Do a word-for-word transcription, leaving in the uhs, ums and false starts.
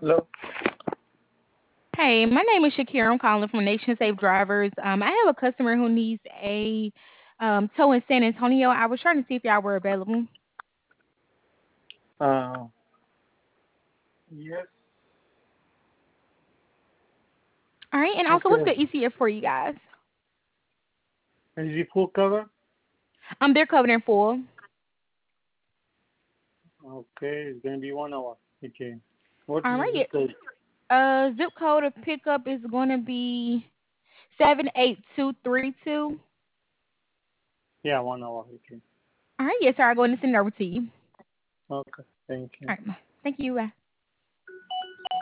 Hello. Hey, my name is Shakira. I'm calling from Nation Safe Drivers. Um, I have a customer who needs a um, tow in San Antonio. I was trying to see if y'all were available. Uh, yes. All right, and also, what's Okay. the E C F for you guys? And is it full cover? Um, they're covered in full. Okay, it's gonna be one hour. Okay. What's All the right, zip yeah. code? Uh, zip code of pickup is going to be seven eight two three two. Yeah, one hour. Okay. All right, yes, sir. I'm going to send it over to you. Okay. Thank you. All right, thank you. Bye.